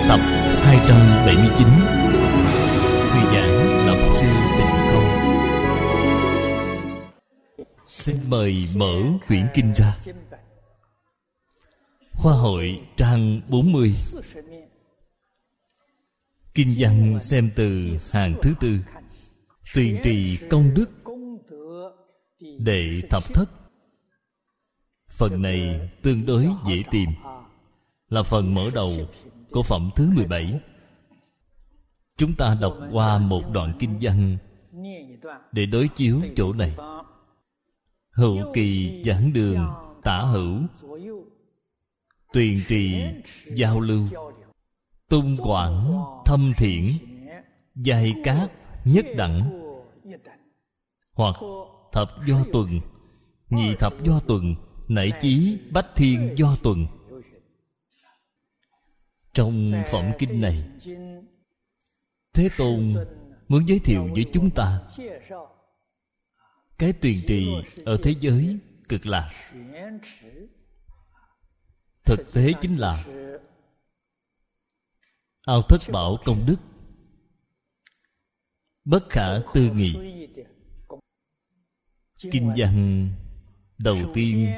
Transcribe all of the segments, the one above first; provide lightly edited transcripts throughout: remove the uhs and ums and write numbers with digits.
Tập 279. Người giảng là Pháp Sư Tịnh Không. Xin mời mở quyển kinh ra. Khoa hội trang 40. Kinh văn xem từ hàng thứ tư. Tuyền trì công đức đệ thập thất. Phần này tương đối dễ tìm, là phần mở đầu của phẩm thứ 17. Chúng ta đọc qua một đoạn kinh văn để đối chiếu chỗ này. Hữu kỳ giảng đường tả hữu, tuyền trì giao lưu, tung quảng thâm thiện, giai cát nhất đẳng, hoặc thập do tuần, nhị thập do tuần, nảy chí bách thiên do tuần. Trong phẩm kinh này, Thế Tôn muốn giới thiệu với chúng ta cái tuyền trì ở thế giới Cực Lạc. Thực tế chính là ao thất bảo công đức bất khả tư nghị. Kinh văn đầu tiên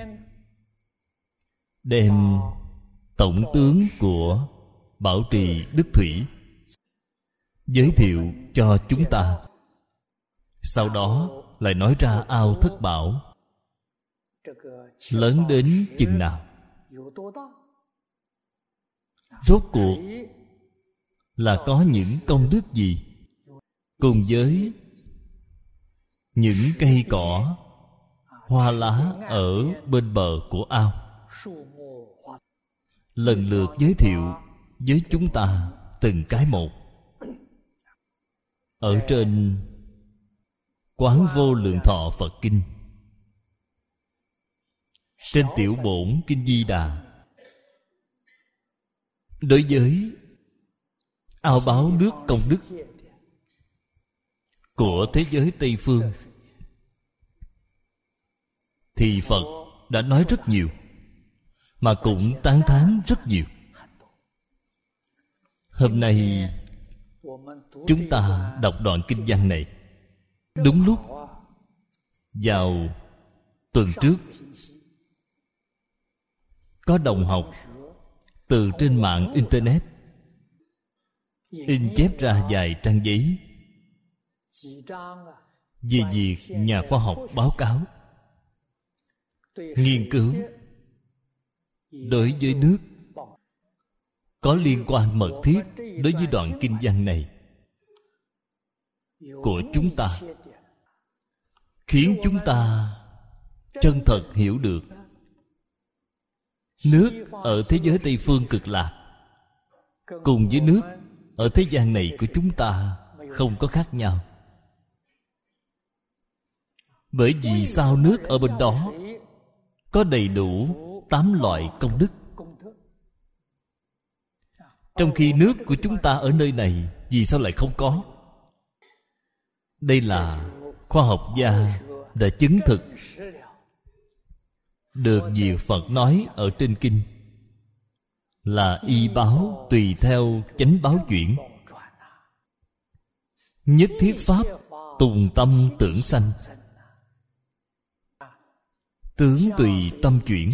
đem tổng tướng của Bảo Trì Đức Thủy giới thiệu cho chúng ta. Sau đó lại nói ra ao thất bảo lớn đến chừng nào, rốt cuộc là có những công đức gì, cùng với những cây cỏ hoa lá ở bên bờ của ao, lần lượt giới thiệu với chúng ta từng cái một. Ở trên Quán Vô Lượng Thọ Phật Kinh, trên Tiểu Bổn Kinh Di Đà, đối với ao báo nước công đức của thế giới Tây Phương thì Phật đã nói rất nhiều, mà cũng tán thán rất nhiều. Hôm nay chúng ta đọc đoạn kinh văn này đúng lúc vào tuần trước, có đồng học từ trên mạng Internet in chép ra vài trang giấy về việc nhà khoa học báo cáo nghiên cứu đối với nước có liên quan mật thiết đối với đoạn kinh văn này của chúng ta, khiến chúng ta chân thật hiểu được nước ở thế giới Tây Phương Cực Lạc cùng với nước ở thế gian này của chúng ta không có khác nhau. Bởi vì sao nước ở bên đó có đầy đủ 8 loại công đức, trong khi nước của chúng ta ở nơi này vì sao lại không có? Đây là khoa học gia đã chứng thực được việc Phật nói ở trên kinh là y báo tùy theo chánh báo chuyển, nhất thiết pháp tùng tâm tưởng sanh, tướng tùy tâm chuyển,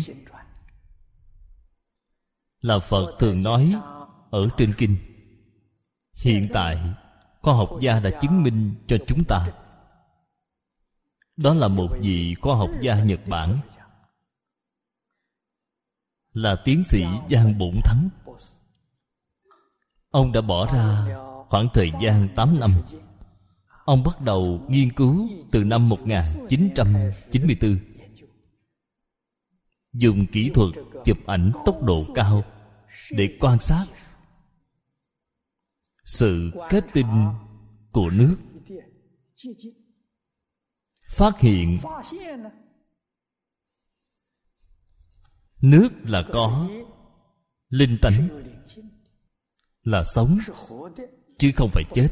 là Phật thường nói ở trên kinh. Hiện tại khoa học gia đã chứng minh cho chúng ta. Đó là một vị khoa học gia Nhật Bản, là tiến sĩ Giang Bổn Thắng. Ông đã bỏ ra khoảng thời gian 8 năm. Ông bắt đầu nghiên cứu từ năm 1994, dùng kỹ thuật chụp ảnh tốc độ cao để quan sát sự kết tinh của nước, phát hiện nước là có linh tánh, là sống chứ không phải chết.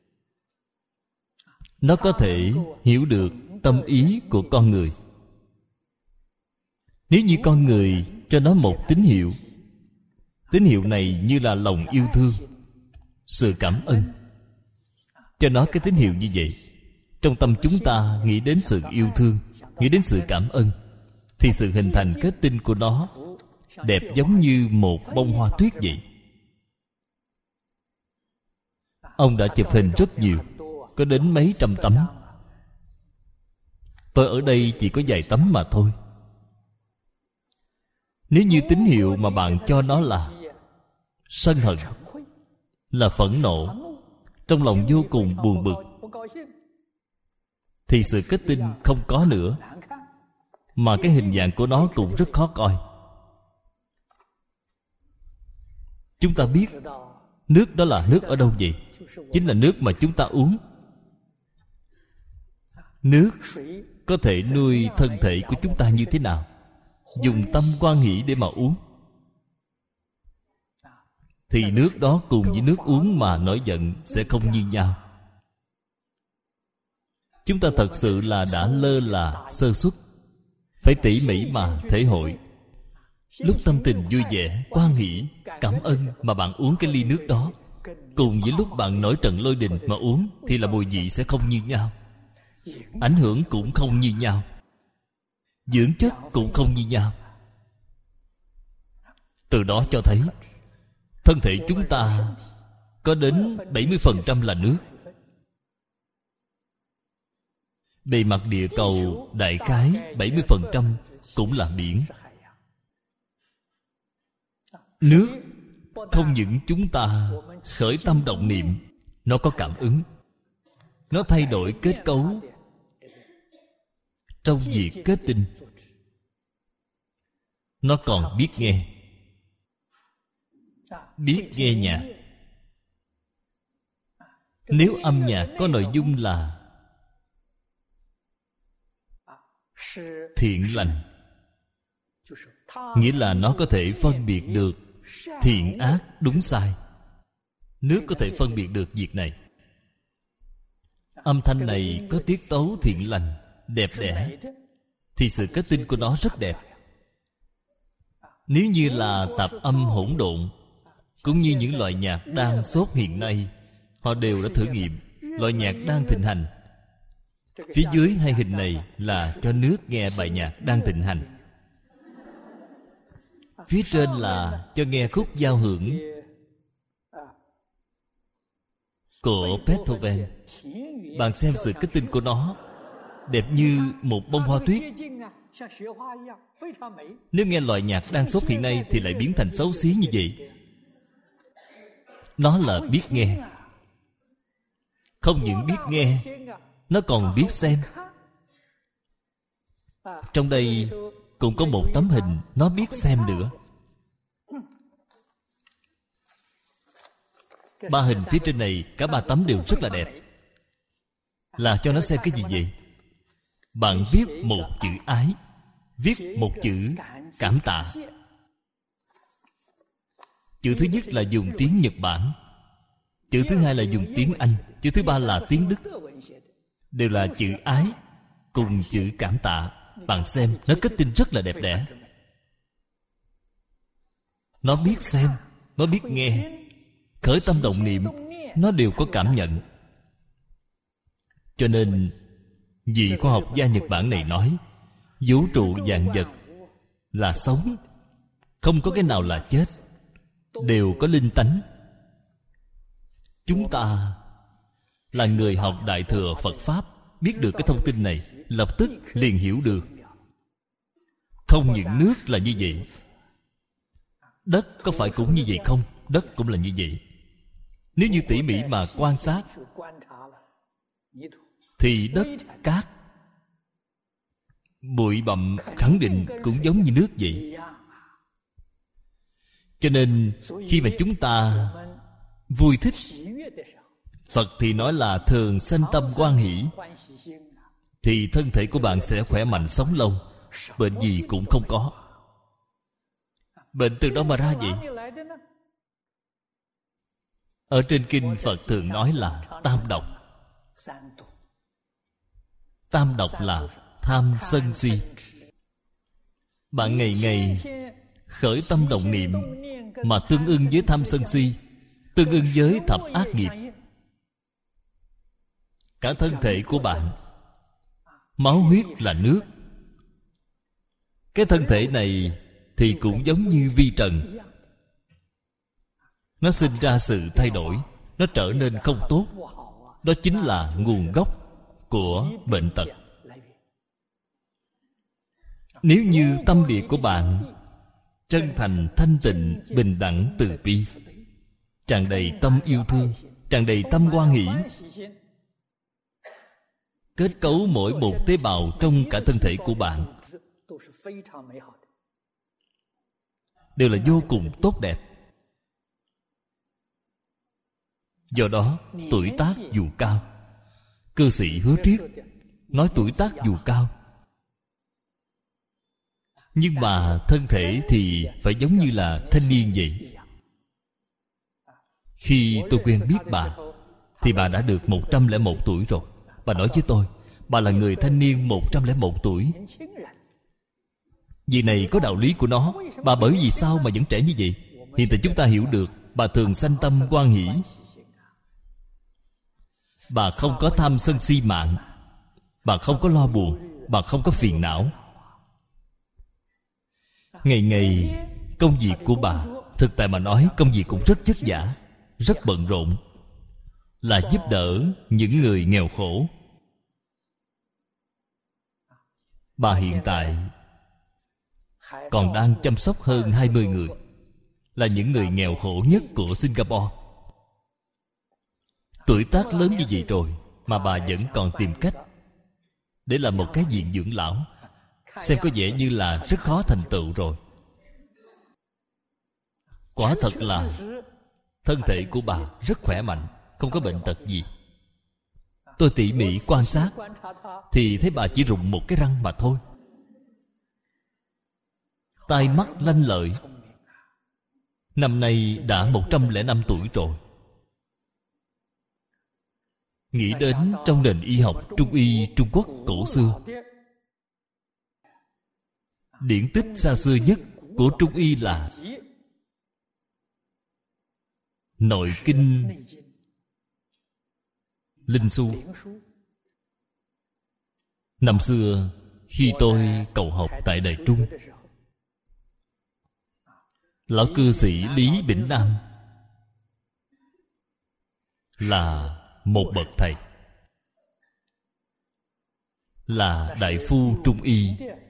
Nó có thể hiểu được tâm ý của con người. Nếu như con người cho nó một tín hiệu Tín hiệu này như là lòng yêu thương, sự cảm ơn. Cho nó cái tín hiệu như vậy. Trong tâm chúng ta nghĩ đến sự yêu thương, nghĩ đến sự cảm ơn, thì sự hình thành kết tinh của nó đẹp giống như một bông hoa tuyết vậy. Ông đã chụp hình rất nhiều, có đến mấy trăm tấm. Tôi ở đây chỉ có vài tấm mà thôi. Nếu như tín hiệu mà bạn cho nó là sân hận, là phẫn nộ, trong lòng vô cùng buồn bực, thì sự kết tinh không có nữa, mà cái hình dạng của nó cũng rất khó coi. Chúng ta biết nước đó là nước ở đâu vậy? Chính là nước mà chúng ta uống. Nước có thể nuôi thân thể của chúng ta như thế nào? Dùng tâm hoan hỷ để mà uống, thì nước đó cùng với nước uống mà nổi giận sẽ không như nhau. Chúng ta thật sự là đã lơ là sơ suất, phải tỉ mỉ mà thể hội. Lúc tâm tình vui vẻ, hoan hỷ, cảm ơn mà bạn uống cái ly nước đó, cùng với lúc bạn nổi trận lôi đình mà uống, thì là mùi vị sẽ không như nhau, ảnh hưởng cũng không như nhau, dưỡng chất cũng không như nhau. Từ đó cho thấy thân thể chúng ta có đến 70% là nước. Bề mặt địa cầu đại khái 70% cũng là biển. Nước không những chúng ta khởi tâm động niệm, nó có cảm ứng, nó thay đổi kết cấu trong việc kết tinh, nó còn biết nghe. Biết nghe nhạc. Nếu âm nhạc có nội dung là thiện lành, nghĩa là nó có thể phân biệt được thiện ác đúng sai. Nước có thể phân biệt được việc này. Âm thanh này có tiết tấu thiện lành, đẹp đẽ, thì sự kết tinh của nó rất đẹp. Nếu như là tạp âm hỗn độn, cũng như những loại nhạc đang sốt hiện nay, họ đều đã thử nghiệm. Loại nhạc đang thịnh hành, phía dưới hai hình này là cho nước nghe bài nhạc đang thịnh hành, phía trên là cho nghe khúc giao hưởng của Beethoven. Bạn xem sự kết tinh của nó đẹp như một bông hoa tuyết. Nếu nghe loại nhạc đang sốt hiện nay thì lại biến thành xấu xí như vậy. Nó là biết nghe. Không những biết nghe, nó còn biết xem. Trong đây cũng có một tấm hình nó biết xem nữa. Ba hình phía trên này, cả ba tấm đều rất là đẹp. Là cho nó xem cái gì vậy? Bạn viết một chữ ái, viết một chữ cảm tạ. Chữ thứ nhất là dùng tiếng Nhật Bản, chữ thứ hai là dùng tiếng Anh, chữ thứ ba là tiếng Đức. Đều là chữ ái cùng chữ cảm tạ. Bạn xem, nó kết tinh rất là đẹp đẽ. Nó biết xem, nó biết nghe, khởi tâm động niệm, nó đều có cảm nhận. Cho nên vị khoa học gia Nhật Bản này nói, vũ trụ vạn vật là sống, không có cái nào là chết, đều có linh tánh. Chúng ta là người học Đại Thừa Phật Pháp, biết được cái thông tin này, lập tức liền hiểu được. Không những nước là như vậy, đất có phải cũng như vậy không? Đất cũng là như vậy. Nếu như tỉ mỉ mà quan sát, thì đất, cát, bụi bặm khẳng định cũng giống như nước vậy. Cho nên khi mà chúng ta vui thích, Phật thì nói là thường sanh tâm hoan hỷ, thì thân thể của bạn sẽ khỏe mạnh sống lâu, bệnh gì cũng không có. Bệnh từ đâu mà ra vậy? Ở trên kinh Phật thường nói là tam độc. Tam độc là tham sân si. Bạn ngày ngày khởi tâm động niệm mà tương ưng với tham sân si, tương ưng với thập ác nghiệp. Cả thân thể của bạn, máu huyết là nước. Cái thân thể này thì cũng giống như vi trần, nó sinh ra sự thay đổi, nó trở nên không tốt. Đó chính là nguồn gốc của bệnh tật. Nếu như tâm địa của bạn chân thành, thanh tịnh, bình đẳng, từ bi, tràn đầy tâm yêu thương, tràn đầy tâm hoan hỷ, kết cấu mỗi một tế bào trong cả thân thể của bạn đều là vô cùng tốt đẹp. Do đó tuổi tác dù cao, cư sĩ Hứa Triết nói tuổi tác dù cao, nhưng mà thân thể thì phải giống như là thanh niên vậy. Khi tôi quen biết bà thì bà đã được 101 tuổi rồi. Bà nói với tôi, bà là người thanh niên 101 tuổi. Việc này có đạo lý của nó. Bà bởi vì sao mà vẫn trẻ như vậy? Hiện tại chúng ta hiểu được, bà thường sanh tâm hoan hỷ. Bà không có tham sân si mạng, bà không có lo buồn, bà không có phiền não. Ngày ngày công việc của bà, thực tại mà nói, công việc cũng rất vất vả, rất bận rộn, là giúp đỡ những người nghèo khổ. Bà hiện tại còn đang chăm sóc hơn 20 người, là những người nghèo khổ nhất của Singapore. Tuổi tác lớn như vậy rồi mà bà vẫn còn tìm cách để làm một cái viện dưỡng lão, xem có vẻ như là rất khó thành tựu rồi. Quả thật là thân thể của bà rất khỏe mạnh, không có bệnh tật gì. Tôi tỉ mỉ quan sát thì thấy bà chỉ rụng một cái răng mà thôi. Tai mắt lanh lợi. Năm nay đã 105 tuổi rồi. Nghĩ đến trong nền y học Trung y Trung Quốc cổ xưa, điển tích xa xưa nhất của Trung y là Nội kinh Linh Su. Năm xưa khi tôi cầu học tại Đài Trung, lão cư sĩ Lý Bỉnh Nam là một bậc thầy, là đại phu Trung y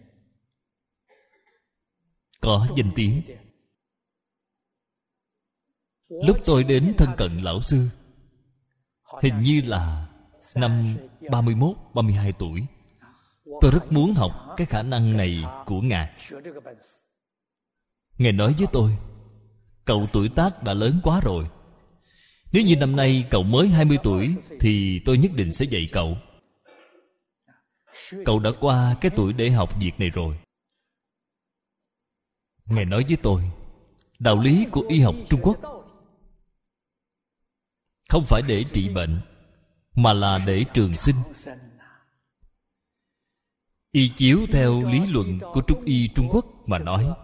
có danh tiếng. Lúc tôi đến thân cận lão sư, hình như là năm 31, 32 tuổi, tôi rất muốn học cái khả năng này của Ngài. Ngài nói với tôi, cậu tuổi tác đã lớn quá rồi. Nếu như năm nay cậu mới 20 tuổi thì tôi nhất định sẽ dạy cậu. Cậu đã qua cái tuổi để học việc này rồi. Ngài nói với tôi, đạo lý của y học Trung Quốc không phải để trị bệnh, mà là để trường sinh. Y chiếu theo lý luận của Trung y Trung Quốc mà nói,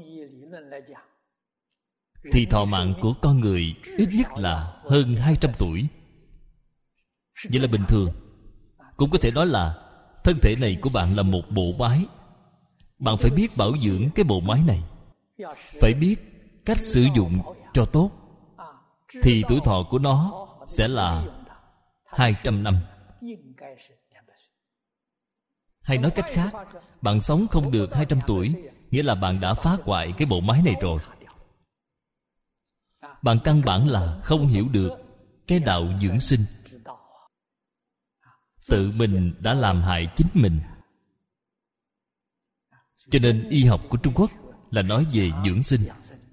thì thọ mạng của con người ít nhất là hơn 200 tuổi. Vậy là bình thường. Cũng có thể nói là thân thể này của bạn là một bộ máy. Bạn phải biết bảo dưỡng cái bộ máy này, phải biết cách sử dụng cho tốt, thì tuổi thọ của nó sẽ là 200 năm. Hay nói cách khác, bạn sống không được 200 tuổi, nghĩa là bạn đã phá hoại cái bộ máy này rồi. Bạn căn bản là không hiểu được cái đạo dưỡng sinh. Tự mình đã làm hại chính mình. Cho nên y học của Trung Quốc là nói về dưỡng sinh,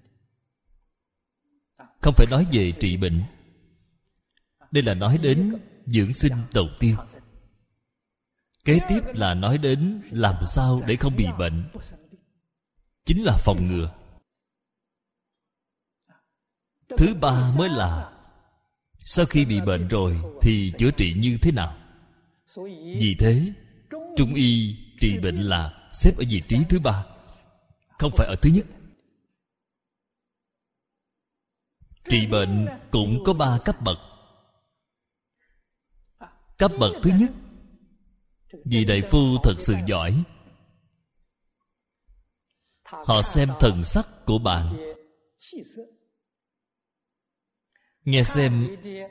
không phải nói về trị bệnh. Đây là nói đến dưỡng sinh đầu tiên. Kế tiếp là nói đến làm sao để không bị bệnh, chính là phòng ngừa. Thứ ba mới là sau khi bị bệnh rồi thì chữa trị như thế nào. Vì thế Trung y trị bệnh là xếp ở vị trí thứ ba, không phải ở thứ nhất. Trị bệnh cũng có 3 cấp bậc. Cấp bậc thứ nhất, vị đại phu thật sự giỏi. Họ xem thần sắc của bạn, nghe xem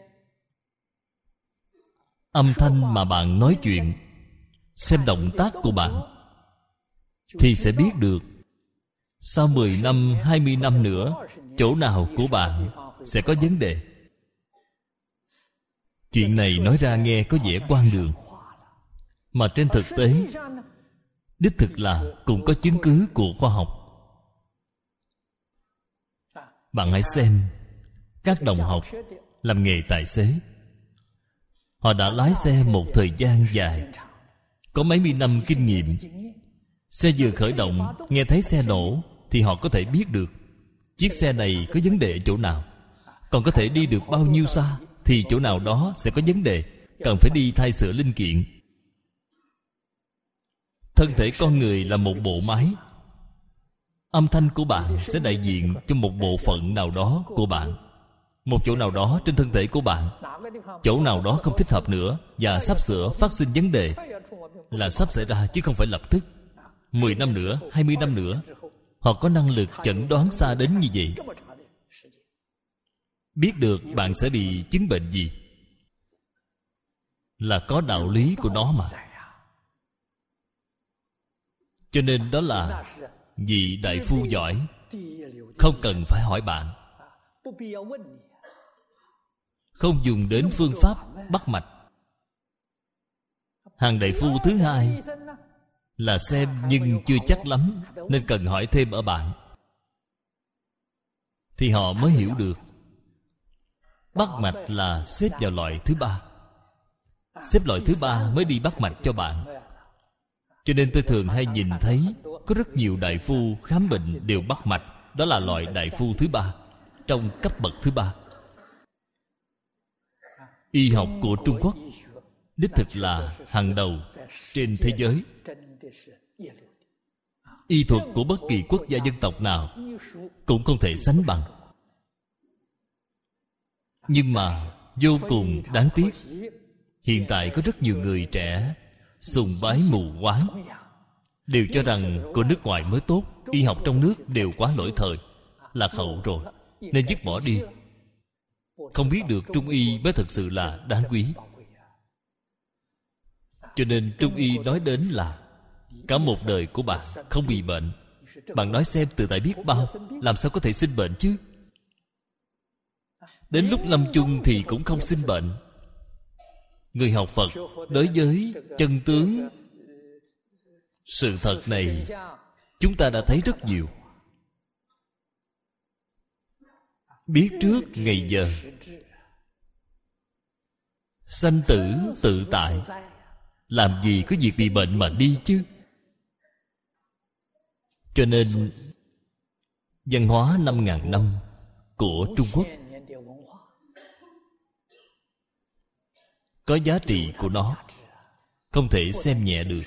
âm thanh mà bạn nói chuyện, xem động tác của bạn, thì sẽ biết được sau 10 năm, 20 năm nữa, chỗ nào của bạn sẽ có vấn đề. Chuyện này nói ra nghe có vẻ hoang đường, mà trên thực tế đích thực là cũng có chứng cứ của khoa học. Bạn hãy xem các đồng học làm nghề tài xế. Họ đã lái xe một thời gian dài, có mấy mươi năm kinh nghiệm. Xe vừa khởi động, nghe thấy xe nổ, thì họ có thể biết được chiếc xe này có vấn đề ở chỗ nào. Còn có thể đi được bao nhiêu xa, thì chỗ nào đó sẽ có vấn đề, cần phải đi thay sửa linh kiện. Thân thể con người là một bộ máy. Âm thanh của bạn sẽ đại diện cho một bộ phận nào đó của bạn. Một chỗ nào đó trên thân thể của bạn, chỗ nào đó không thích hợp nữa và sắp sửa phát sinh vấn đề, là sắp xảy ra chứ không phải lập tức. 10 năm nữa, 20 năm nữa, họ có năng lực chẩn đoán xa đến như vậy, biết được bạn sẽ bị chứng bệnh gì, là có đạo lý của nó mà. Cho nên đó là vị đại phu giỏi, không cần phải hỏi bạn, không dùng đến phương pháp bắt mạch. Hàng đại phu thứ hai là xem nhưng chưa chắc lắm, nên cần hỏi thêm ở bạn, thì họ mới hiểu được. Bắt mạch là xếp vào loại thứ ba. Xếp loại thứ ba mới đi bắt mạch cho bạn. Cho nên tôi thường hay nhìn thấy có rất nhiều đại phu khám bệnh đều bắt mạch. Đó là loại đại phu thứ ba, trong cấp bậc thứ ba. Y học của Trung Quốc đích thực là hàng đầu trên thế giới. Y thuật của bất kỳ quốc gia dân tộc nào cũng không thể sánh bằng. Nhưng mà vô cùng đáng tiếc, hiện tại có rất nhiều người trẻ sùng bái mù quáng, đều cho rằng của nước ngoài mới tốt, y học trong nước đều quá lỗi thời, lạc hậu rồi, nên dứt bỏ đi. Không biết được Trung y mới thực sự là đáng quý. Cho nên Trung y nói đến là cả một đời của bạn không bị bệnh. Bạn nói xem, từ tại biết bao, làm sao có thể sinh bệnh chứ? Đến lúc lâm chung thì cũng không sinh bệnh. Người học Phật đối với chân tướng sự thật này, chúng ta đã thấy rất nhiều, biết trước ngày giờ. Sanh tử tự tại, làm gì có việc bị bệnh mà đi chứ? Cho nên văn hóa 5.000 năm của Trung Quốc có giá trị của nó, không thể xem nhẹ được.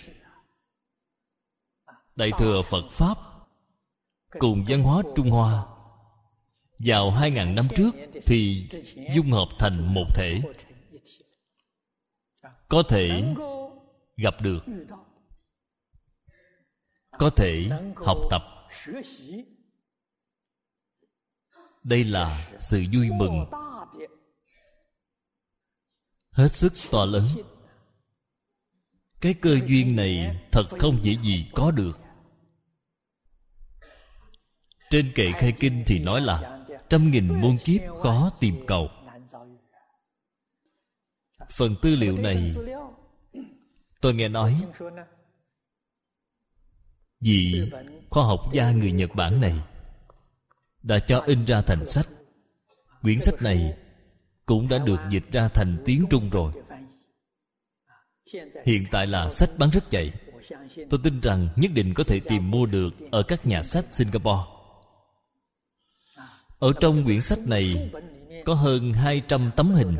Đại thừa Phật Pháp cùng văn hóa Trung Hoa vào 2.000 năm trước thì dung hợp thành một thể, có thể gặp được, có thể học tập. Đây là sự vui mừng hết sức to lớn. Cái cơ duyên này thật không dễ gì có được. Trên kệ khai kinh thì nói là 100.000 muôn kiếp khó tìm cầu. Phần tư liệu này tôi nghe nói vị khoa học gia người Nhật Bản này đã cho in ra thành sách. Quyển sách này cũng đã được dịch ra thành tiếng Trung rồi. Hiện tại là sách bán rất chạy. Tôi tin rằng nhất định có thể tìm mua được ở các nhà sách Singapore. Ở trong quyển sách này có hơn 200 tấm hình,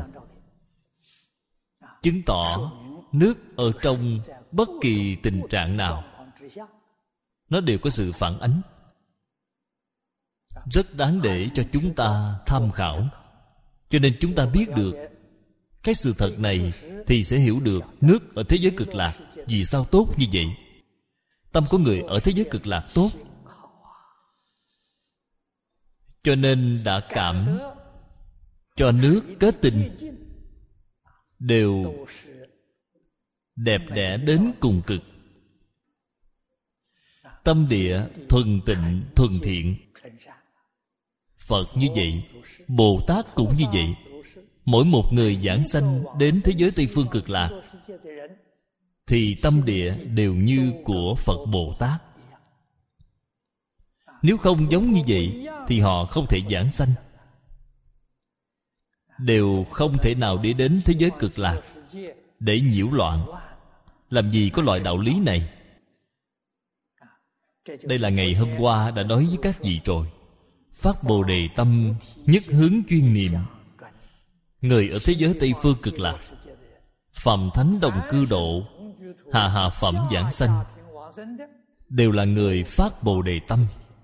chứng tỏ nước ở trong bất kỳ tình trạng nào nó đều có sự phản ánh. rất đáng để cho chúng ta tham khảo. Cho nên chúng ta biết được cái sự thật này thì sẽ hiểu được nước ở thế giới cực lạc vì sao tốt như vậy. Tâm của người ở thế giới cực lạc tốt, cho nên đã cảm cho nước kết tinh đều đẹp đẽ đến cùng cực. Tâm địa thuần tịnh thuần thiện. Phật như vậy, Bồ Tát cũng như vậy. Mỗi một người giảng sanh đến thế giới Tây Phương Cực Lạc thì tâm địa đều như của Phật Bồ Tát. Nếu không giống như vậy thì họ không thể giảng sanh, đều không thể nào đi đến thế giới cực lạc để nhiễu loạn. Làm gì có loại đạo lý này? Đây là ngày hôm qua đã nói với các vị rồi. Phát Bồ Đề tâm, nhất hướng chuyên niệm. Người ở thế giới Tây Phương Cực Lạc, phàm thánh đồng cư độ, hạ phẩm giảng sanh, đều là người phát Bồ Đề tâm.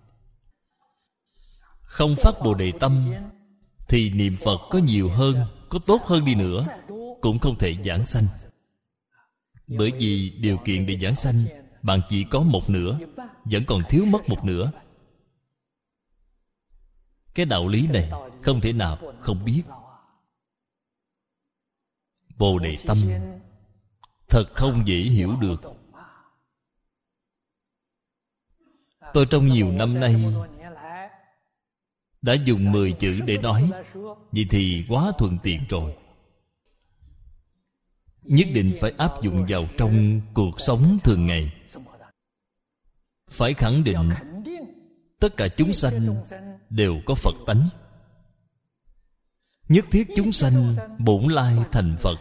Không phát Bồ Đề tâm thì niệm Phật có nhiều hơn, có tốt hơn đi nữa cũng không thể giảng sanh. Bởi vì điều kiện để giảng sanh bạn chỉ có một nửa, vẫn còn thiếu mất một nửa. Cái đạo lý này không thể nào không biết. Bồ Đề tâm thật không dễ hiểu được. Tôi trong nhiều năm nay đã dùng 10 chữ để nói, vậy thì quá thuận tiện rồi. Nhất định phải áp dụng vào trong cuộc sống thường ngày. Phải khẳng định tất cả chúng sanh đều có Phật tánh. Nhất thiết chúng sanh bổn lai thành Phật.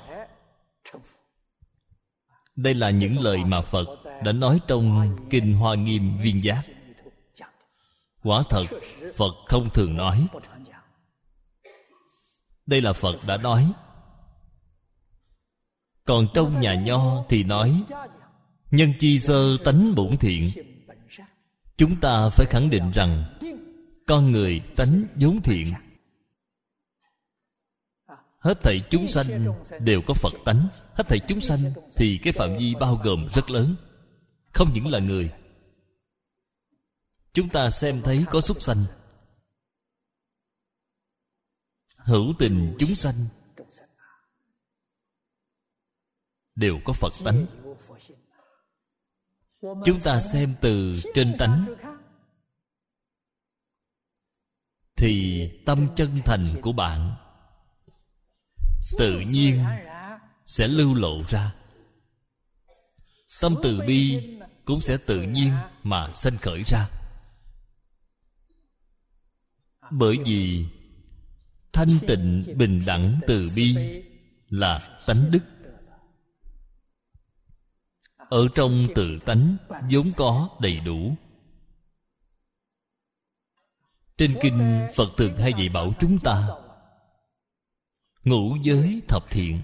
Đây là những lời mà Phật đã nói trong Kinh Hoa Nghiêm Viên Giác. Quả thật Phật không thường nói. Đây là Phật đã nói. Còn trong nhà Nho thì nói nhân chi sơ tánh bổn thiện. Chúng ta phải khẳng định rằng con người tánh vốn thiện. Hết thảy chúng sanh đều có Phật tánh. Hết thảy chúng sanh thì cái phạm vi bao gồm rất lớn, không những là người. Chúng ta xem thấy có súc sanh, hữu tình chúng sanh đều có Phật tánh. Chúng ta xem từ trên tánh thì tâm chân thành của bạn tự nhiên sẽ lưu lộ ra. Tâm từ bi cũng sẽ tự nhiên mà sanh khởi ra. Bởi vì thanh tịnh bình đẳng từ bi là tánh đức. Ở trong tự tánh vốn có đầy đủ. Trên kinh Phật thường hay dạy bảo chúng ta ngũ giới thập thiện,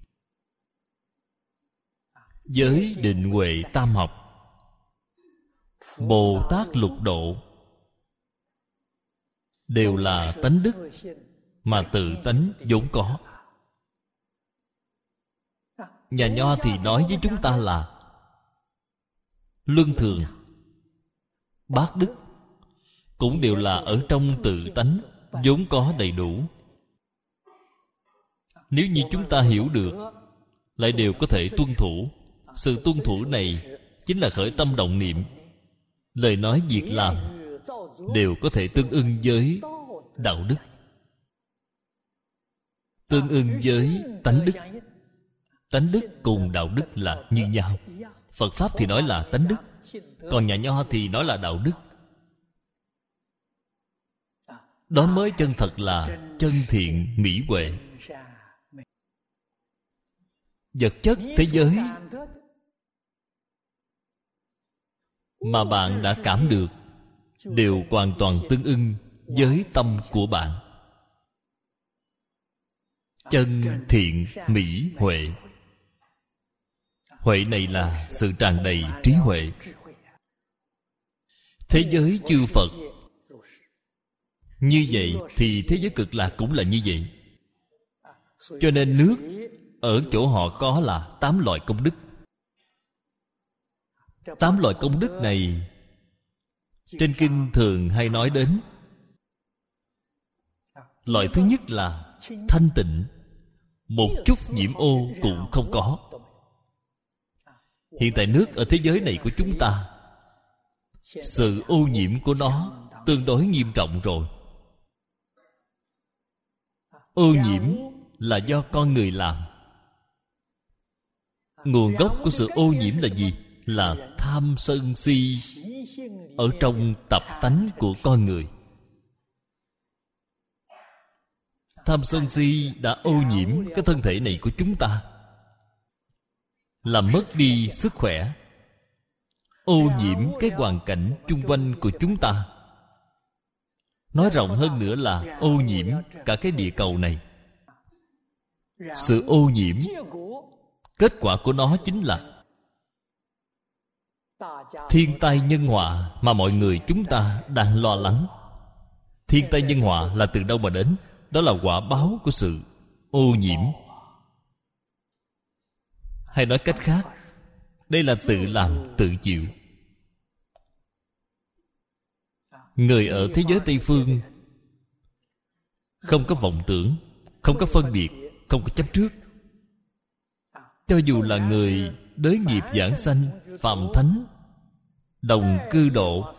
giới định huệ tam học, Bồ Tát lục độ đều là tánh đức mà tự tánh vốn có. Nhà Nho thì nói với chúng ta là luân thường, bát đức cũng đều là ở trong tự tánh vốn có đầy đủ. Nếu như chúng ta hiểu được, lại đều có thể tuân thủ. Sự tuân thủ này chính là khởi tâm động niệm. Lời nói việc làm đều có thể tương ưng với đạo đức, tương ưng với tánh đức. Tánh đức cùng đạo đức là như nhau. Phật Pháp thì nói là tánh đức, còn nhà Nho thì nói là đạo đức. Đó mới chân thật là chân thiện mỹ huệ. Vật chất thế giới mà bạn đã cảm được đều hoàn toàn tương ưng với tâm của bạn. Chân thiện mỹ huệ. Huệ này là sự tràn đầy trí huệ. Thế giới chư Phật Như vậy thì thế giới cực lạc cũng là như vậy. Cho nên nước ở chỗ họ có là 8 loại công đức. 8 loại công đức này trên kinh thường hay nói đến. Loại thứ nhất là thanh tịnh, một chút nhiễm ô cũng không có. Hiện tại nước ở thế giới này của chúng ta, sự ô nhiễm của nó tương đối nghiêm trọng rồi. Ô nhiễm là do con người làm. Nguồn gốc của sự ô nhiễm là gì? Là tham sân si ở trong tập tánh của con người. Tham sân si đã ô nhiễm cái thân thể này của chúng ta, làm mất đi sức khỏe, ô nhiễm cái hoàn cảnh chung quanh của chúng ta. Nói rộng hơn nữa là ô nhiễm cả cái địa cầu này. Sự ô nhiễm, kết quả của nó chính là thiên tai nhân họa mà mọi người chúng ta đang lo lắng. Thiên tai nhân họa là từ đâu mà đến? Đó là quả báo của sự ô nhiễm. Hay nói cách khác, đây là tự làm tự chịu. Người ở thế giới Tây Phương không có vọng tưởng, không có phân biệt, không có chấp trước. Cho dù là người đới nghiệp giảng sanh, phạm thánh, đồng cư độ,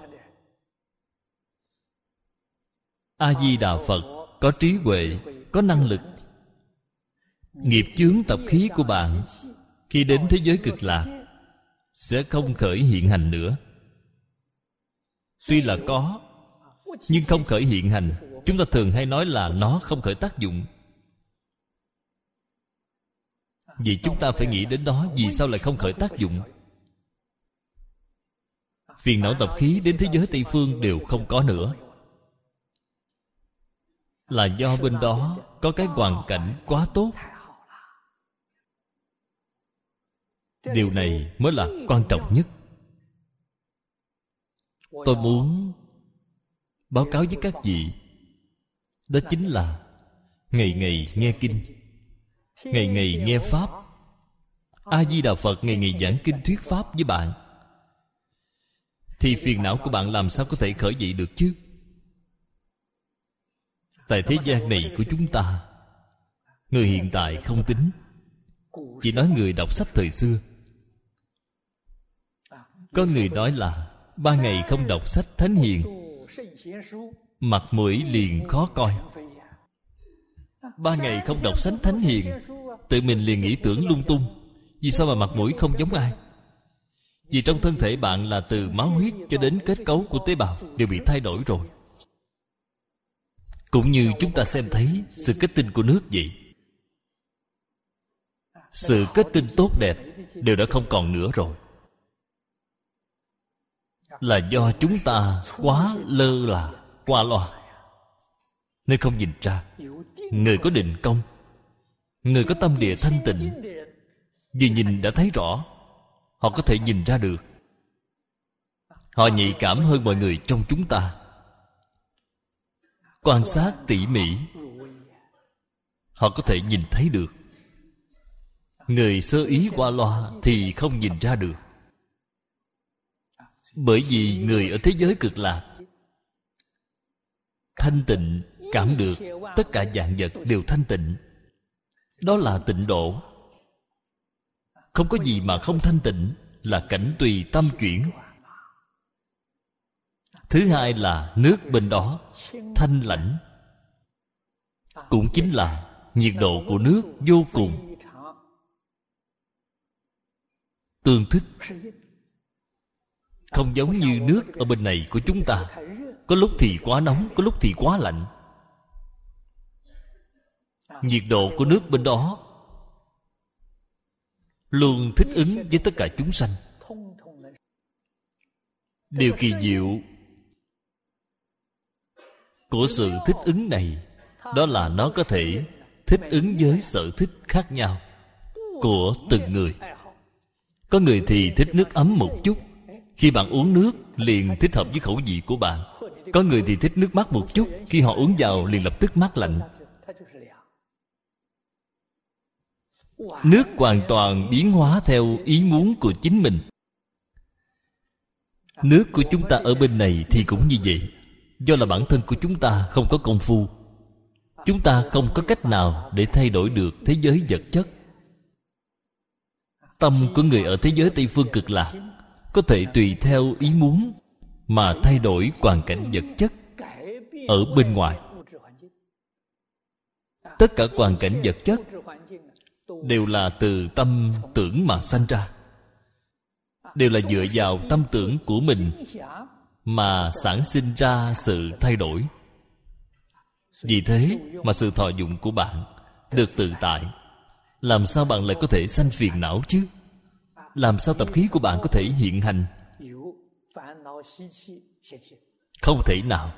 A-di-đà Phật có trí huệ, có năng lực, nghiệp chướng tập khí của bạn khi đến thế giới cực lạc sẽ không khởi hiện hành nữa. Tuy là có, nhưng không khởi hiện hành. Chúng ta thường hay nói là nó không khởi tác dụng. Vì chúng ta phải nghĩ đến đó. Vì sao lại không khởi tác dụng? Phiền não tập khí đến thế giới Tây Phương đều không có nữa. Là do bên đó có cái hoàn cảnh quá tốt. Điều này mới là quan trọng nhất. Tôi muốn báo cáo với các vị, đó chính là ngày ngày nghe kinh, ngày ngày nghe pháp. A-di-đà Phật ngày ngày giảng kinh thuyết pháp với bạn, thì phiền não của bạn làm sao có thể khởi dậy được chứ? Tại thế gian này của chúng ta, người hiện tại không tính, chỉ nói người đọc sách thời xưa. Có người nói là 3 ngày không đọc sách thánh hiền, mặt mũi liền khó coi. 3 ngày không đọc sách thánh hiền, tự mình liền nghĩ tưởng lung tung. Vì sao mà mặt mũi không giống ai? Vì trong thân thể bạn là từ máu huyết cho đến kết cấu của tế bào đều bị thay đổi rồi. Cũng như chúng ta xem thấy sự kết tinh của nước vậy. Sự kết tinh tốt đẹp đều đã không còn nữa rồi. Là do chúng ta quá lơ là, qua loa, nên không nhìn ra. Người có định công, người có tâm địa thanh tịnh, vừa nhìn đã thấy rõ. Họ có thể nhìn ra được. Họ nhạy cảm hơn mọi người trong chúng ta. Quan sát tỉ mỉ, họ có thể nhìn thấy được. Người sơ ý qua loa thì không nhìn ra được. Bởi vì người ở thế giới cực lạc thanh tịnh, cảm được tất cả vạn vật đều thanh tịnh. Đó là tịnh độ. Không có gì mà không thanh tịnh, là cảnh tùy tâm chuyển. Thứ hai là nước bên đó thanh lãnh, cũng chính là nhiệt độ của nước vô cùng tương thích. Không giống như nước ở bên này của chúng ta, có lúc thì quá nóng, có lúc thì quá lạnh. Nhiệt độ của nước bên đó luôn thích ứng với tất cả chúng sanh. Điều kỳ diệu của sự thích ứng này, đó là nó có thể thích ứng với sở thích khác nhau của từng người. Có người thì thích nước ấm một chút, khi bạn uống nước liền thích hợp với khẩu vị của bạn. Có người thì thích nước mát một chút, khi họ uống vào liền lập tức mát lạnh. Nước hoàn toàn biến hóa theo ý muốn của chính mình. Nước của chúng ta ở bên này thì cũng như vậy. Do là bản thân của chúng ta không có công phu, chúng ta không có cách nào để thay đổi được thế giới vật chất. Tâm của người ở thế giới Tây Phương Cực Lạc có thể tùy theo ý muốn mà thay đổi hoàn cảnh vật chất ở bên ngoài. Tất cả hoàn cảnh vật chất đều là từ tâm tưởng mà sanh ra, đều là dựa vào tâm tưởng của mình mà sản sinh ra sự thay đổi. Vì thế mà sự thọ dụng của bạn được tự tại. Làm sao bạn lại có thể sanh phiền não chứ? Làm sao tập khí của bạn có thể hiện hành? Không thể nào.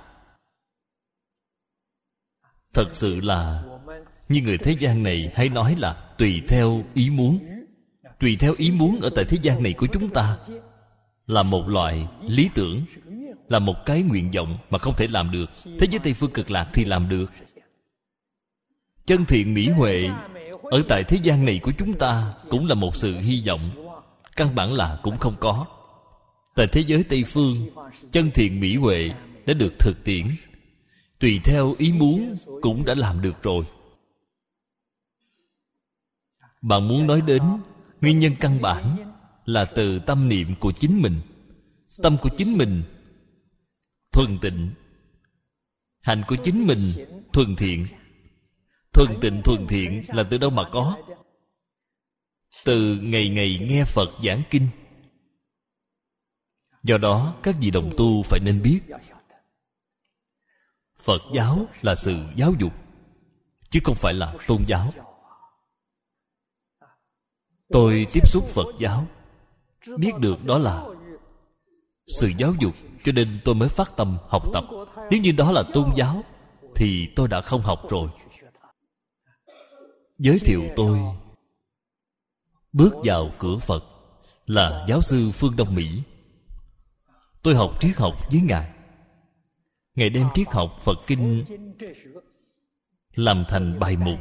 Thật sự là như người thế gian này hay nói là tùy theo ý muốn. Tùy theo ý muốn ở tại thế gian này của chúng ta là một loại lý tưởng, là một cái nguyện vọng mà không thể làm được. Thế giới Tây Phương Cực Lạc thì làm được. Chân thiện mỹ huệ ở tại thế gian này của chúng ta cũng là một sự hy vọng, căn bản là cũng không có. Tại thế giới Tây Phương, chân thiện mỹ huệ đã được thực tiễn, tùy theo ý muốn cũng đã làm được rồi. Bạn muốn nói đến nguyên nhân căn bản là từ tâm niệm của chính mình. Tâm của chính mình thuần tịnh, hành của chính mình thuần thiện. Thuần tịnh thuần thiện là từ đâu mà có? Từ ngày ngày nghe Phật giảng kinh. Do đó các vị đồng tu phải nên biết, Phật giáo là sự giáo dục, chứ không phải là tôn giáo. Tôi tiếp xúc Phật giáo, biết được đó là sự giáo dục, cho nên tôi mới phát tâm học tập. Nếu như đó là tôn giáo thì tôi đã không học rồi. Giới thiệu tôi bước vào cửa Phật là giáo sư Phương Đông Mỹ. Tôi học triết học với Ngài. Ngài đem triết học Phật Kinh làm thành bài mục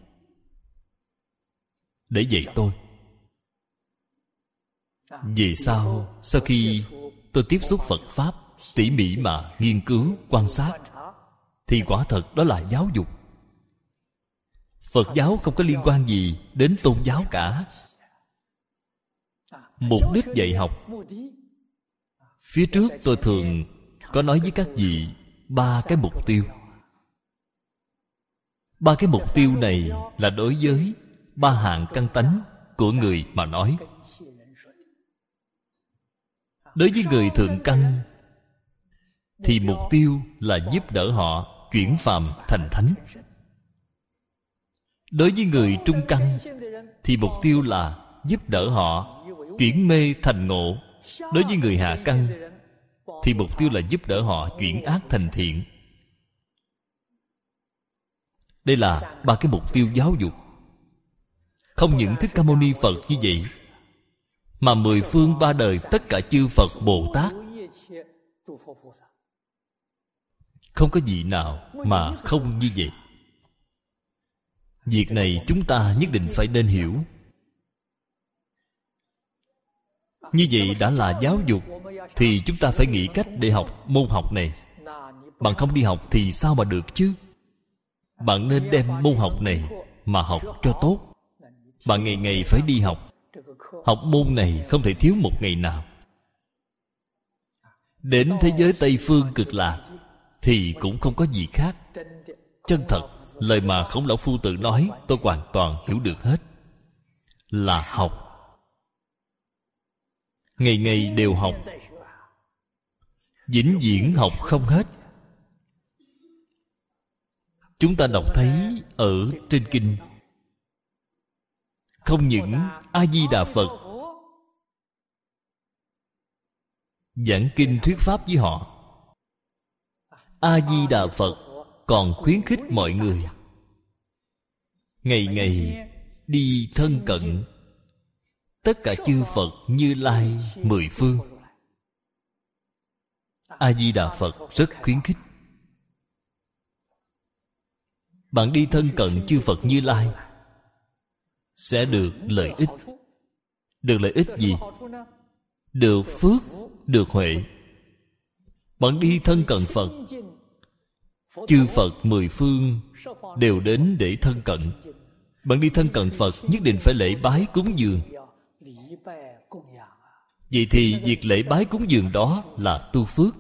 để dạy tôi. Về sau khi tôi tiếp xúc Phật Pháp, tỉ mỉ mà nghiên cứu, quan sát, thì quả thật đó là giáo dục. Phật giáo không có liên quan gì đến tôn giáo cả. Mục đích dạy học, phía trước tôi thường có nói với các vị 3 cái mục tiêu. 3 cái mục tiêu này là đối với 3 hạng căn tánh của người mà nói. Đối với người thượng căn thì mục tiêu là giúp đỡ họ chuyển phàm thành thánh. Đối với người trung căn thì mục tiêu là giúp đỡ họ chuyển mê thành ngộ. Đối với người hạ căn thì mục tiêu là giúp đỡ họ chuyển ác thành thiện. Đây là 3 cái mục tiêu giáo dục. Không những Thích Ca Mâu Ni Phật như vậy, mà 10 phương 3 đời tất cả chư Phật Bồ Tát, không có vị nào mà không như vậy. Việc này chúng ta nhất định phải nên hiểu. Như vậy đã là giáo dục, thì chúng ta phải nghĩ cách để học môn học này. Bạn không đi học thì sao mà được chứ? Bạn nên đem môn học này mà học cho tốt. Bạn ngày ngày phải đi học. Học môn này không thể thiếu một ngày nào. Đến thế giới Tây Phương Cực Lạc thì cũng không có gì khác. Chân thật, lời mà Khổng Lão Phu Tử nói tôi hoàn toàn hiểu được hết. Là học. Ngày ngày đều học, vĩnh viễn học không hết. Chúng ta đọc thấy ở trên kinh, không những A-di-đà Phật giảng kinh thuyết pháp với họ, A-di-đà Phật còn khuyến khích mọi người ngày ngày đi thân cận tất cả chư Phật Như Lai 10 phương. A Di Đà Phật rất khuyến khích bạn đi thân cận chư Phật Như Lai sẽ được lợi ích. Được lợi ích gì? Được phước, được huệ. Bạn đi thân cận Phật, chư Phật mười phương đều đến để thân cận. Bạn đi thân cận Phật nhất định phải lễ bái cúng dường. Vậy thì việc lễ bái cúng dường đó là tu phước.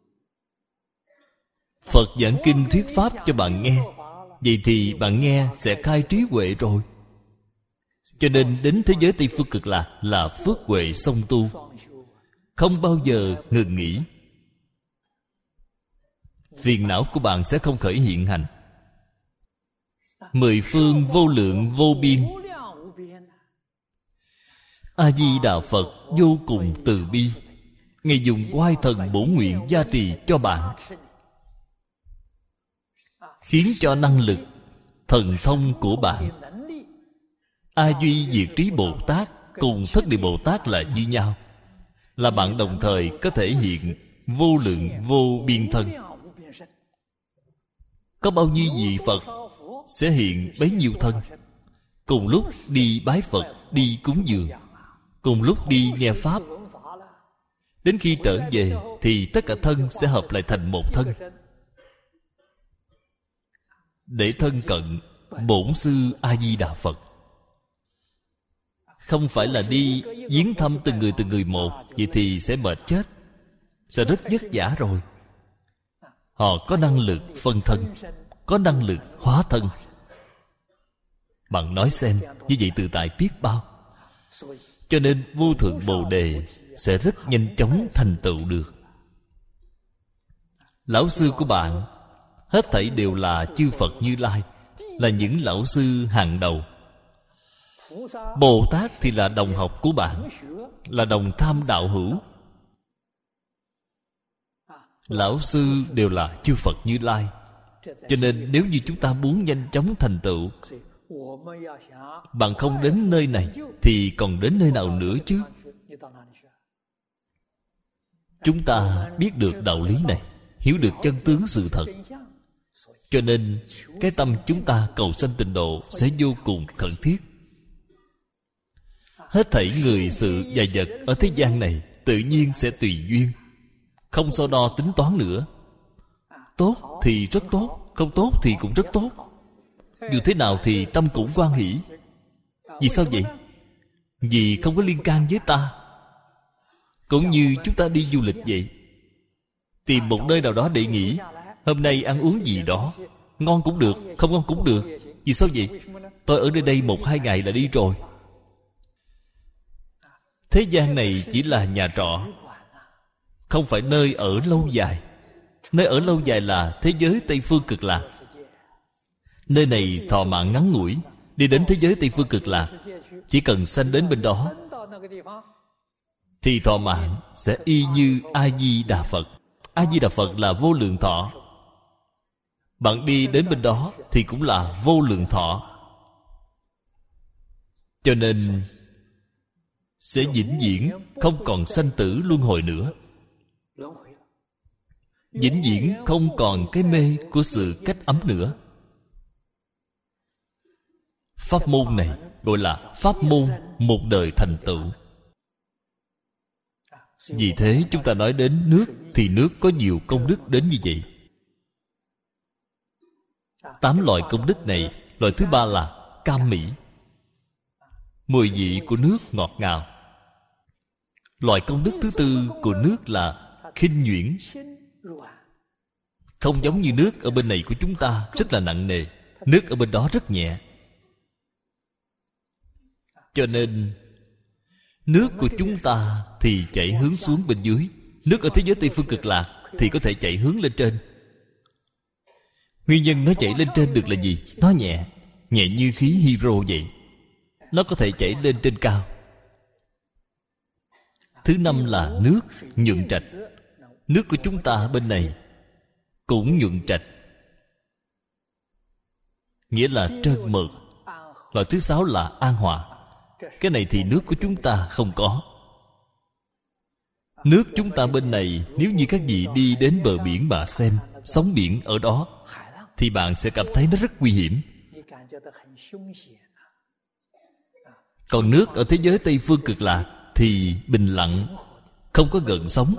Phật giảng kinh thuyết pháp cho bạn nghe, vậy thì bạn nghe sẽ khai trí huệ rồi. Cho nên đến thế giới Tây Phương Cực Lạc là phước huệ song tu, không bao giờ ngừng nghỉ. Phiền não của bạn sẽ không khởi hiện hành. Mười phương vô lượng vô biên. A Di Đà Phật vô cùng từ bi, Ngài dùng oai thần bổ nguyện gia trì cho bạn, khiến cho năng lực thần thông của bạn. A Duy Diệt Trí Bồ Tát cùng Thất Địa Bồ Tát là như nhau, là bạn đồng thời có thể hiện vô lượng vô biên thân. Có bao nhiêu vị Phật sẽ hiện bấy nhiêu thân. Cùng lúc đi bái Phật, đi cúng dường, cùng lúc đi nghe Pháp. Đến khi trở về thì tất cả thân sẽ hợp lại thành một thân, để thân cận bổn sư A Di Đà Phật. Không phải là đi viếng thăm từng người một. Vậy thì sẽ mệt chết, sẽ rất vất vả rồi. Họ có năng lực phân thân, có năng lực hóa thân. Bạn nói xem, như vậy tự tại biết bao. Cho nên vô thượng Bồ Đề sẽ rất nhanh chóng thành tựu được. Lão sư của bạn hết thảy đều là chư Phật Như Lai, là những lão sư hàng đầu. Bồ Tát thì là đồng học của bạn, là đồng tham đạo hữu. Lão sư đều là chư Phật Như Lai. Cho nên nếu như chúng ta muốn nhanh chóng thành tựu, bạn không đến nơi này thì còn đến nơi nào nữa chứ? Chúng ta biết được đạo lý này, hiểu được chân tướng sự thật, cho nên cái tâm chúng ta cầu sanh tịnh độ sẽ vô cùng khẩn thiết. Hết thảy người sự và vật ở thế gian này tự nhiên sẽ tùy duyên, không so đo tính toán nữa. Tốt thì rất tốt, không tốt thì cũng rất tốt. Dù thế nào thì tâm cũng hoan hỷ. Vì sao vậy? Vì không có liên can với ta. Cũng như chúng ta đi du lịch vậy, tìm một nơi nào đó để nghỉ. Hôm nay ăn uống gì đó, ngon cũng được, không ngon cũng được. Vì sao vậy? Tôi ở nơi đây 1-2 ngày là đi rồi. Thế gian này chỉ là nhà trọ, không phải nơi ở lâu dài. Nơi ở lâu dài là thế giới Tây Phương Cực Lạc. Nơi này thọ mạng ngắn ngủi. Đi đến thế giới Tây Phương Cực Lạc, chỉ cần sanh đến bên đó thì thọ mạng sẽ y như A Di Đà Phật. A Di Đà Phật là vô lượng thọ. Bạn đi đến bên đó thì cũng là vô lượng thọ. Cho nên sẽ vĩnh viễn không còn sanh tử luân hồi nữa. Vĩnh viễn không còn cái mê của sự cách ấm nữa. Pháp môn này gọi là pháp môn một đời thành tựu. Vì thế chúng ta nói đến nước thì nước có nhiều công đức đến như vậy. 8 loại công đức này, loại thứ 3 là cam mỹ. Mùi vị của nước ngọt ngào. Loại công đức thứ 4 của nước là khinh nhuyễn. Không giống như nước ở bên này của chúng ta rất là nặng nề. Nước ở bên đó rất nhẹ. Cho nên nước của chúng ta thì chảy hướng xuống bên dưới. Nước ở thế giới Tây Phương Cực Lạc thì có thể chạy hướng lên trên. Nguyên nhân nó chạy lên trên được là gì? Nó nhẹ, nhẹ như khí hydro vậy. Nó có thể chảy lên trên cao. Thứ 5 là nước nhuận trạch. Nước của chúng ta bên này cũng nhuận trạch, nghĩa là trơn mượt. Loại thứ 6 là an hòa. Cái này thì nước của chúng ta không có. Nước chúng ta bên này, nếu như các vị đi đến bờ biển mà xem sóng biển ở đó, thì bạn sẽ cảm thấy nó rất nguy hiểm. Còn nước ở thế giới Tây Phương Cực Lạc thì bình lặng, không có gợn sóng.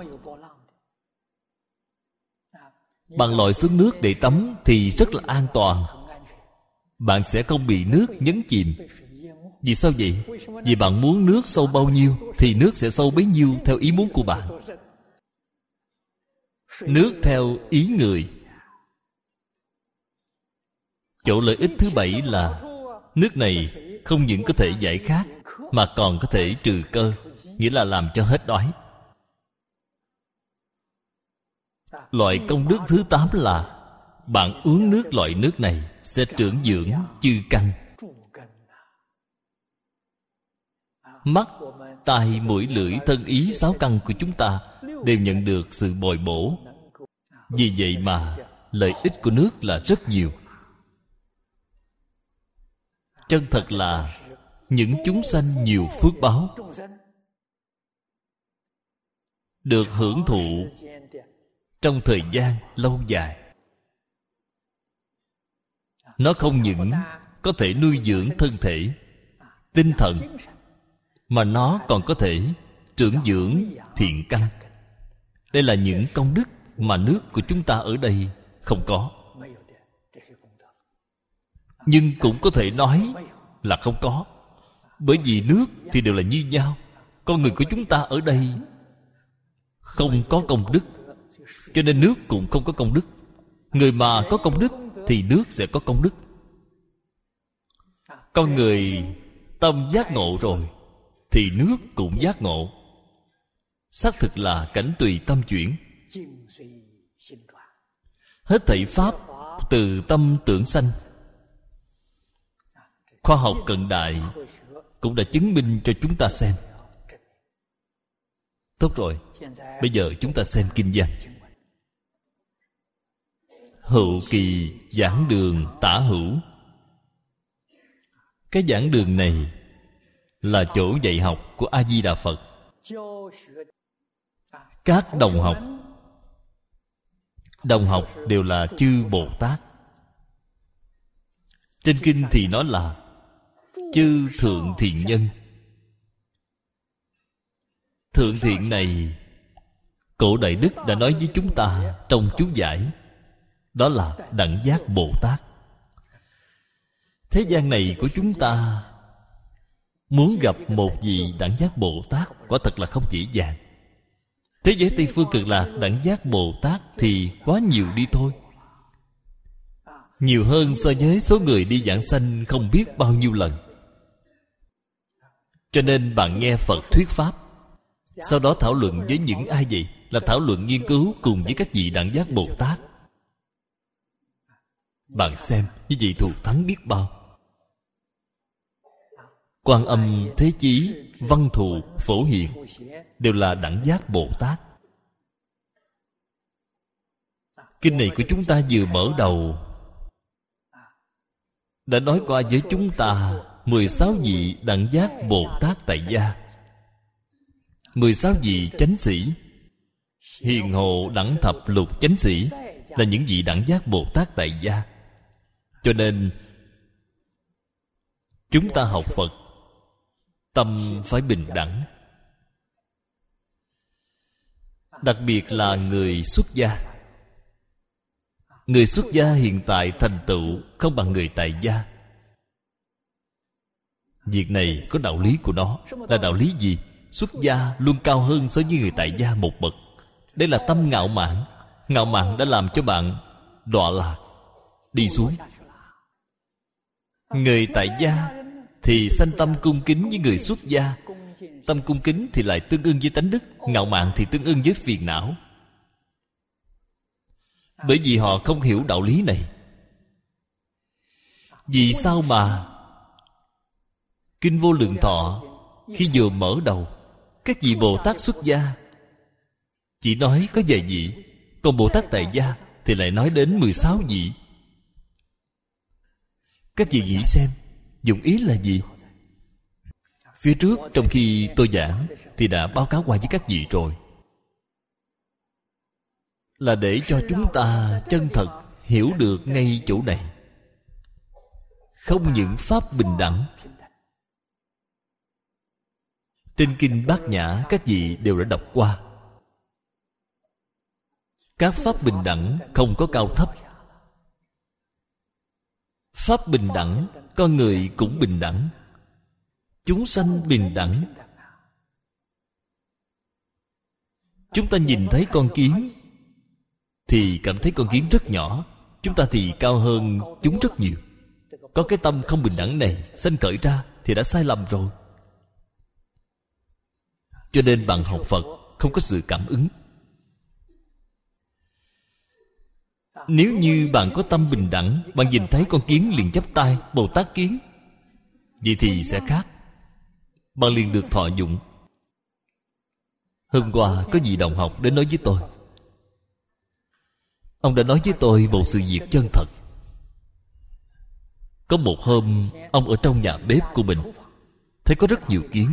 Bạn lội xuống nước để tắm thì rất là an toàn. Bạn sẽ không bị nước nhấn chìm. Vì sao vậy? Vì bạn muốn nước sâu bao nhiêu thì nước sẽ sâu bấy nhiêu theo ý muốn của bạn. Nước theo ý người. Chỗ lợi ích thứ 7 là nước này không những có thể giải khát mà còn có thể trừ cơ, nghĩa là làm cho hết đói. Loại công đức thứ 8 là bạn uống nước loại nước này sẽ trưởng dưỡng chư căn. Mắt, tai, mũi, lưỡi, thân, ý, 6 căn của chúng ta đều nhận được sự bồi bổ. Vì vậy mà lợi ích của nước là rất nhiều. Chân thật là những chúng sanh nhiều phước báo, được hưởng thụ trong thời gian lâu dài. Nó không những có thể nuôi dưỡng thân thể, tinh thần, mà nó còn có thể trưởng dưỡng thiện căn. Đây là những công đức mà nước của chúng ta ở đây không có. Nhưng cũng có thể nói là không có. Bởi vì nước thì đều là như nhau. Con người của chúng ta ở đây không có công đức, cho nên nước cũng không có công đức. Người mà có công đức thì nước sẽ có công đức. Con người tâm giác ngộ rồi thì nước cũng giác ngộ. xác thực là cảnh tùy tâm chuyển. Hết thảy pháp từ tâm tưởng sanh. Khoa học cận đại cũng đã chứng minh cho chúng ta xem. Tốt rồi, bây giờ chúng ta xem kinh văn. Hữu kỳ giảng đường tả hữu. Cái giảng đường này là chỗ dạy học của A Di Đà Phật. Các đồng học đều là chư Bồ Tát. Trên kinh thì nói là chư thượng thiện nhân. Thượng thiện này Cổ Đại Đức đã nói với chúng ta trong chú giải, đó là Đẳng Giác Bồ Tát. Thế gian này của chúng ta muốn gặp một vị Đẳng Giác Bồ Tát quả thật là không dễ dàng. Thế giới Tây Phương Cực Lạc Đẳng Giác Bồ Tát thì quá nhiều đi thôi, nhiều hơn so với số người đi giảng sanh không biết bao nhiêu lần. Cho nên bạn nghe Phật thuyết Pháp, sau đó thảo luận với những ai vậy? Là thảo luận nghiên cứu cùng với các vị Đẳng Giác Bồ Tát. Bạn xem, như vậy thù thắng biết bao. Quan Âm, Thế Chí, Văn Thù, Phổ Hiền đều là Đẳng Giác Bồ Tát. Kinh này của chúng ta vừa mở đầu đã nói qua với chúng ta 16 vị Đẳng Giác Bồ Tát tại gia, 16 vị chánh sĩ, hiền hộ đẳng thập lục chánh sĩ là những vị Đẳng Giác Bồ Tát tại gia. Cho nên chúng ta học Phật tâm phải bình đẳng. Đặc biệt là người xuất gia. Người xuất gia hiện tại thành tựu không bằng người tại gia. Việc này có đạo lý của nó. Là đạo lý gì? Xuất gia luôn cao hơn so với người tại gia một bậc. Đây là tâm ngạo mạn. Ngạo mạn đã làm cho bạn đọa lạc, đi xuống. Người tại gia thì sanh tâm cung kính với người xuất gia. Tâm cung kính thì lại tương ưng với tánh đức. Ngạo mạn thì tương ưng với phiền não. Bởi vì họ không hiểu đạo lý này. Vì sao mà Kinh Vô Lượng Thọ khi vừa mở đầu, các vị Bồ Tát xuất gia chỉ nói có vài vị, còn Bồ Tát tại gia thì lại nói đến 16 vị. Các vị nghĩ xem, dụng ý là gì? Phía trước trong khi tôi giảng thì đã báo cáo qua với các vị rồi. là để cho chúng ta chân thật hiểu được ngay chỗ này. Không những pháp bình đẳng. Trên kinh Bát Nhã các vị đều đã đọc qua. Các pháp bình đẳng không có cao thấp. Pháp bình đẳng, con người cũng bình đẳng, chúng sanh bình đẳng. Chúng ta nhìn thấy con kiến thì cảm thấy con kiến rất nhỏ, chúng ta thì cao hơn chúng rất nhiều. Có cái tâm không bình đẳng này sanh khởi ra thì đã sai lầm rồi. Cho nên bạn học Phật không có sự cảm ứng. Nếu như bạn có tâm bình đẳng, bạn nhìn thấy con kiến liền chắp tay Bồ Tát kiến, vậy thì sẽ khác. Bạn liền được thọ dụng. Hôm qua có vị đồng học đến nói với tôi. Ông đã nói với tôi một sự việc chân thật. Có một hôm ông ở trong nhà bếp của mình thấy có rất nhiều kiến.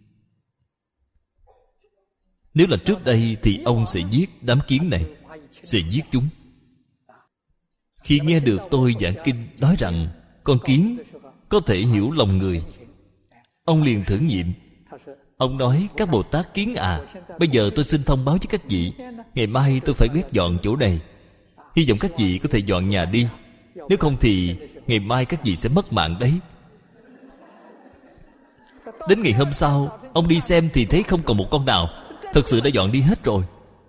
Nếu là trước đây thì ông sẽ giết đám kiến này, sẽ giết chúng. Khi nghe được tôi giảng kinh nói rằng con kiến có thể hiểu lòng người, ông liền thử nghiệm. Ông nói: các Bồ Tát kiến à, bây giờ tôi xin thông báo với các vị, ngày mai tôi phải quét dọn chỗ này. Hy vọng các vị có thể dọn nhà đi, nếu không thì ngày mai các vị sẽ mất mạng đấy. Đến ngày hôm sau, ông đi xem thì thấy không còn một con nào. Thực sự đã dọn đi hết rồi.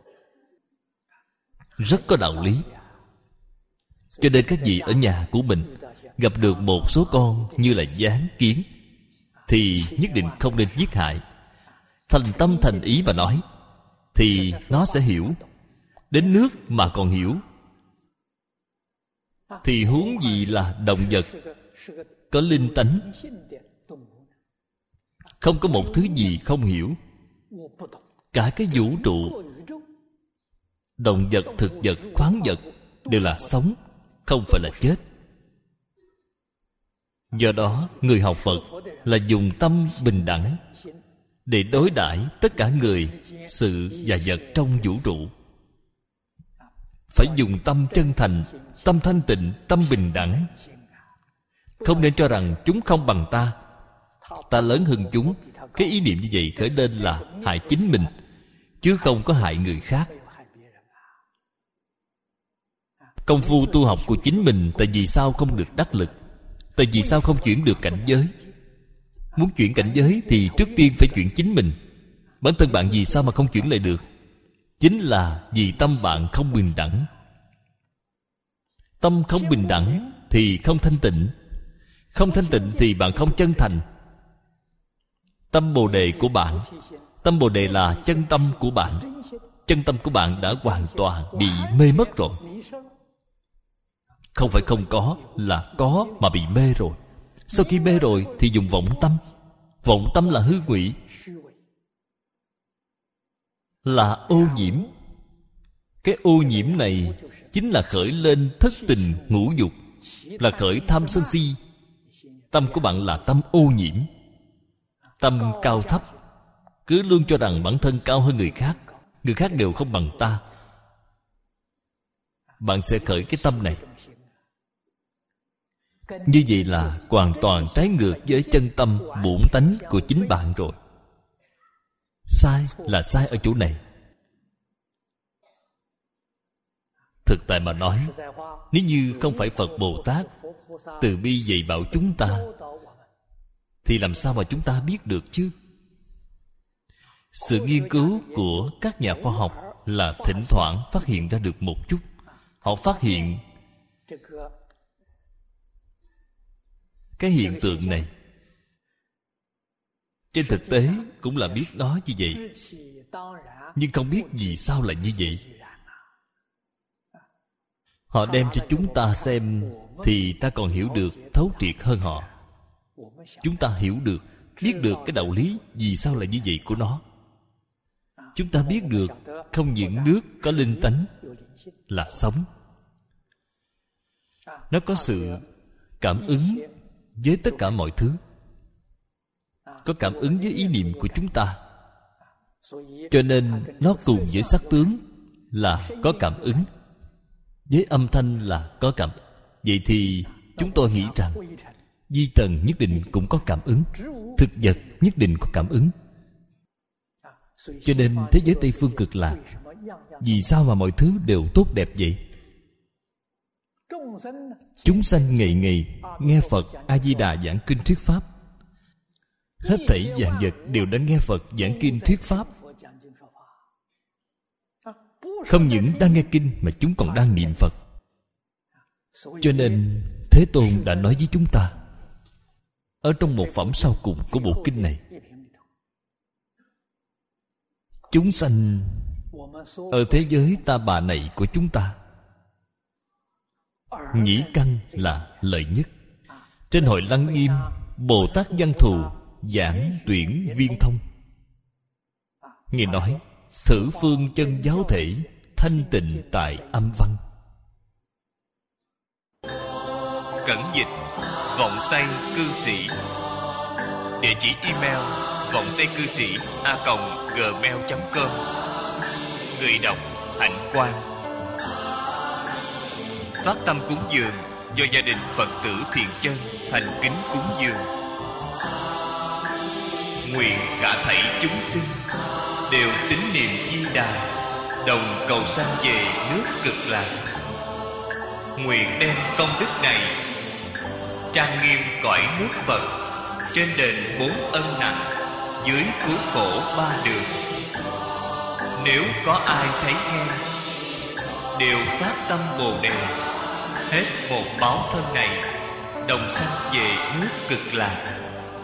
Rất có đạo lý. Cho nên các vị ở nhà của mình gặp được một số con như là gián kiến thì nhất định không nên giết hại. Thành tâm thành ý mà nói thì nó sẽ hiểu. Đến nước mà còn hiểu thì huống gì là động vật có linh tánh. Không có một thứ gì không hiểu. Cả cái vũ trụ, động vật, thực vật, khoáng vật đều là sống, không phải là chết. Do đó người học Phật là dùng tâm bình đẳng để đối đãi tất cả người, sự và vật trong vũ trụ. Phải dùng tâm chân thành, tâm thanh tịnh, tâm bình đẳng. Không nên cho rằng chúng không bằng ta, ta lớn hơn chúng. Cái ý niệm như vậy khởi lên là hại chính mình, chứ không có hại người khác. Công phu tu học của chính mình, tại vì sao không được đắc lực? Tại vì sao không chuyển được cảnh giới? Muốn chuyển cảnh giới thì trước tiên phải chuyển chính mình. Bản thân bạn vì sao mà không chuyển lại được? Chính là vì tâm bạn không bình đẳng. Tâm không bình đẳng thì không thanh tịnh. Không thanh tịnh thì bạn không chân thành. Tâm Bồ Đề của bạn, tâm Bồ Đề là chân tâm của bạn. Chân tâm của bạn đã hoàn toàn bị mê mất rồi. Không phải không có, là có mà bị mê rồi. Sau khi mê rồi thì dùng vọng tâm. Vọng tâm là hư ngụy, là ô nhiễm. Cái ô nhiễm này chính là khởi lên thất tình ngũ dục, là khởi tham sân si. Tâm của bạn là tâm ô nhiễm. Tâm cao thấp, cứ luôn cho rằng bản thân cao hơn người khác, người khác đều không bằng ta. Bạn sẽ khởi cái tâm này. Như vậy là hoàn toàn trái ngược với chân tâm bổn tánh của chính bạn rồi. Sai là sai ở chỗ này. Thực tại mà nói, nếu như không phải Phật Bồ Tát từ bi dạy bảo chúng ta thì làm sao mà chúng ta biết được chứ? Sự nghiên cứu của các nhà khoa học là thỉnh thoảng phát hiện ra được một chút. Họ phát hiện cái hiện tượng này. Trên thực tế cũng là biết nó như vậy, nhưng không biết vì sao lại như vậy. Họ đem cho chúng ta xem thì ta còn hiểu được thấu triệt hơn họ. Chúng ta hiểu được, biết được cái đạo lý vì sao lại như vậy của nó. Chúng ta biết được không những nước có linh tánh là sống, nó có sự cảm ứng với tất cả mọi thứ, có cảm ứng với ý niệm của chúng ta. Cho nên nó cùng với sắc tướng là có cảm ứng, với âm thanh là có cảm. Vậy thì chúng tôi nghĩ rằng vi trần nhất định cũng có cảm ứng, thực vật nhất định có cảm ứng. Cho nên thế giới Tây Phương Cực Lạc, vì sao mà mọi thứ đều tốt đẹp vậy? Chúng sanh ngày ngày nghe Phật A-di-đà giảng kinh thuyết pháp. Hết thảy vạn vật đều đã nghe Phật giảng kinh thuyết pháp. Không những đang nghe kinh mà chúng còn đang niệm Phật. Cho nên Thế Tôn đã nói với chúng ta ở trong một phẩm sau cùng của bộ kinh này: chúng sanh ở thế giới ta bà này của chúng ta, nhĩ căn là lợi nhất. Trên hội Lăng Nghiêm, Bồ Tát Văn Thù giảng tuyển viên thông. Nghe nói thử phương chân giáo thể, thanh tịnh tại âm văn. Cẩn dịch Vọng Tây Cư Sĩ. Địa chỉ email vongtaicư sĩ@gmail.com. Người đọc Hạnh Quang. Phát tâm cúng dường do gia đình Phật tử Thiện Chân thành kính cúng dường. Nguyện cả thảy chúng sinh đều tín niệm Di Đà, đồng cầu sanh về nước Cực Lạc. Nguyện đem công đức này trang nghiêm cõi nước Phật, trên đền 4 ân nặng, dưới cứu khổ 3 đường. Nếu có ai thấy nghe, đều phát tâm Bồ Đề, hết một báo thân này, đồng sanh về nước Cực Lạc.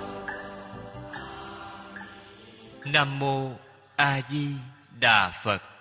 Nam Mô A Di Đà Phật.